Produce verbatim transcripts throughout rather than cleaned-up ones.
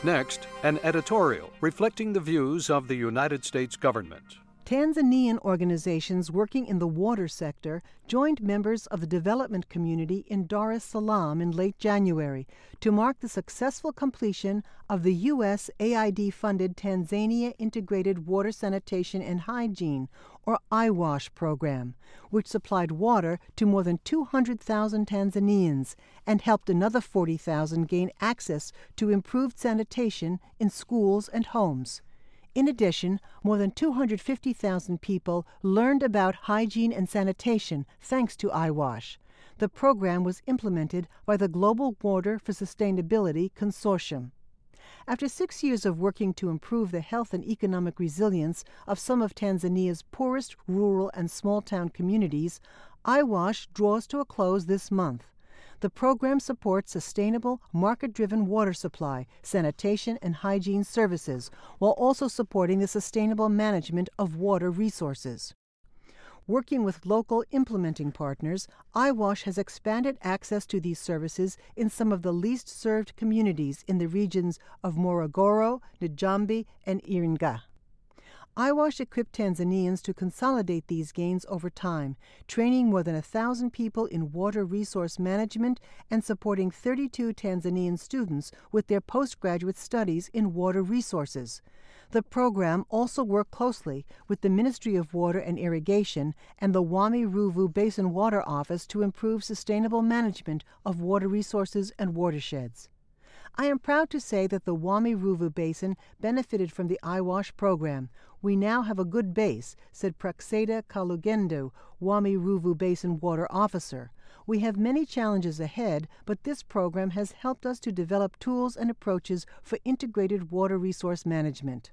Next, an editorial reflecting the views of the United States government. Tanzanian organizations working in the water sector joined members of the development community in Dar es Salaam in late January to mark the successful completion of the U S A I D-funded Tanzania Integrated Water Sanitation and Hygiene, or I WASH program, which supplied water to more than two hundred thousand Tanzanians and helped another forty thousand gain access to improved sanitation in schools and homes. In addition, more than two hundred fifty thousand people learned about hygiene and sanitation thanks to I WASH. The program was implemented by the Global Water for Sustainability Consortium. After six years of working to improve the health and economic resilience of some of Tanzania's poorest rural and small-town communities, I WASH draws to a close this month. The program supports sustainable, market-driven water supply, sanitation, and hygiene services, while also supporting the sustainable management of water resources. Working with local implementing partners, I WASH has expanded access to these services in some of the least served communities in the regions of Morogoro, Njambi, and Iringa. I WASH equipped Tanzanians to consolidate these gains over time, training more than a thousand people in water resource management and supporting thirty-two Tanzanian students with their postgraduate studies in water resources. The program also worked closely with the Ministry of Water and Irrigation and the Wami Ruvu Basin Water Office to improve sustainable management of water resources and watersheds. I am proud to say that the Wami Ruvu Basin benefited from the I WASH program. We now have a good base, said Praxeda Kalugendo, Wami Ruvu Basin Water Officer. We have many challenges ahead, but this program has helped us to develop tools and approaches for integrated water resource management.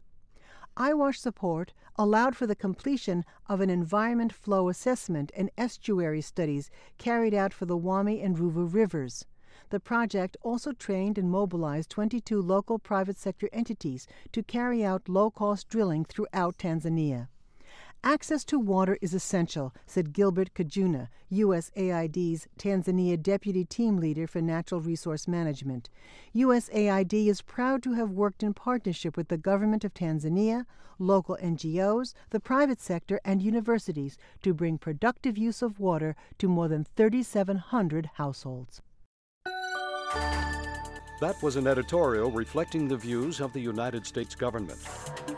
I WASH support allowed for the completion of an environment flow assessment and estuary studies carried out for the Wami and Ruvu rivers. The project also trained and mobilized twenty-two local private sector entities to carry out low-cost drilling throughout Tanzania. Access to water is essential, said Gilbert Kajuna, U S A I D's Tanzania Deputy Team Leader for Natural Resource Management. U S A I D is proud to have worked in partnership with the government of Tanzania, local N G Os, the private sector, and universities to bring productive use of water to more than thirty-seven hundred households. That was an editorial reflecting the views of the United States government.